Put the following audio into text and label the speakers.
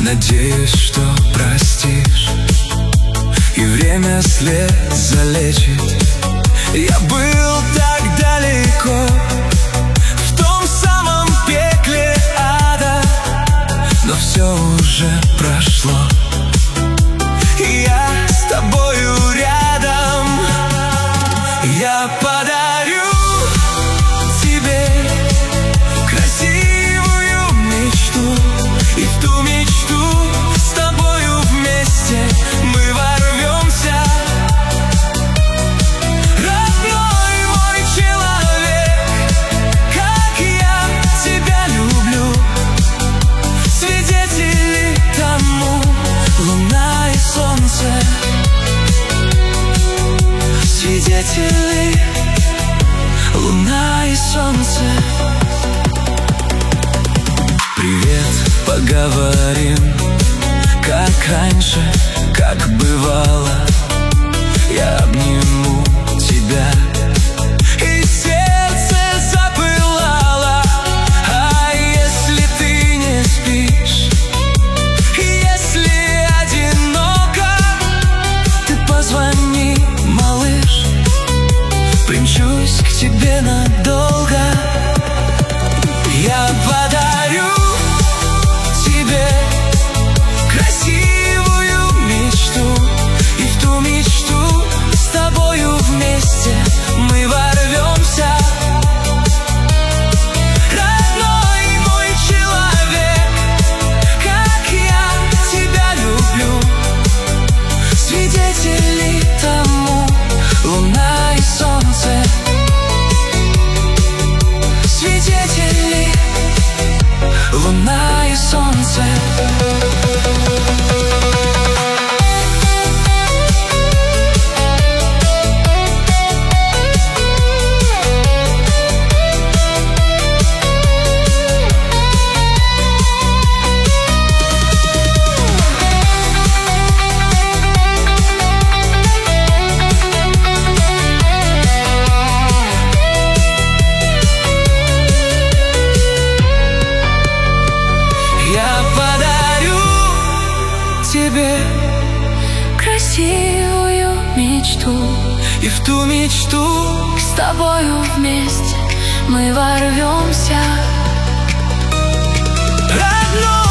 Speaker 1: Надеюсь, что простишь, и время след залечит. Я был так далеко, в том самом пекле ада, но все уже прошло, и я с тобою рядом. Я подарю тебе красивую мечту, и в ту мечту с тобою вместе мы ворвемся. Родной мой человек, как я тебя люблю, свидетели тому луна и солнце, свидетели луна и солнце. Привет, поговорим, как раньше, как бывало. Я обниму тебя, и сердце запылало. А если ты не спишь, если одиноко, ты позвони, малыш, примчусь к тебе надолго. Я подарю тебе красивую мечту, и в ту мечту с тобою вместе мы ворвемся. Родной мой человек, как я тебя люблю, свидетели тому луна и солнце, свидетели луна и солнце. Я подарю тебе
Speaker 2: красивую мечту,
Speaker 1: и в ту мечту
Speaker 2: с тобою вместе мы ворвемся.
Speaker 1: родной